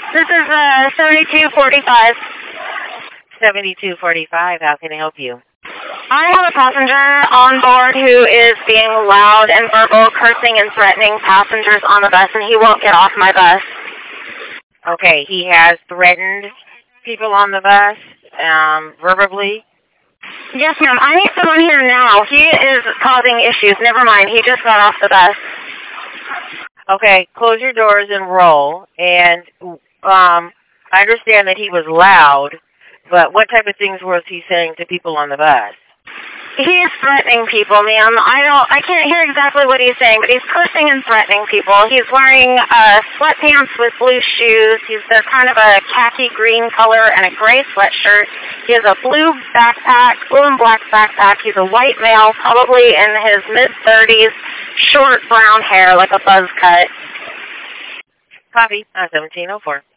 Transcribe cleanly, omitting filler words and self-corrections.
This is 7245. 7245, how can I help you? I have a passenger on board who is being loud and verbal, cursing and threatening passengers on the bus, and he won't get off my bus. Okay, he has threatened people on the bus, verbally? Yes, ma'am. I need someone here now. He is causing issues. Never mind. He just got off the bus. Okay, close your doors and roll. And I understand that he was loud, but what type of things was he saying to people on the bus? He is threatening people, ma'am. I can't hear exactly what he's saying, but he's cursing and threatening people. He's wearing sweatpants with blue shoes. They're kind of a khaki green color and a gray sweatshirt. He has a blue backpack, blue and black backpack. He's a white male, probably in his mid-30s, short brown hair like a buzz cut. Copy, 1704.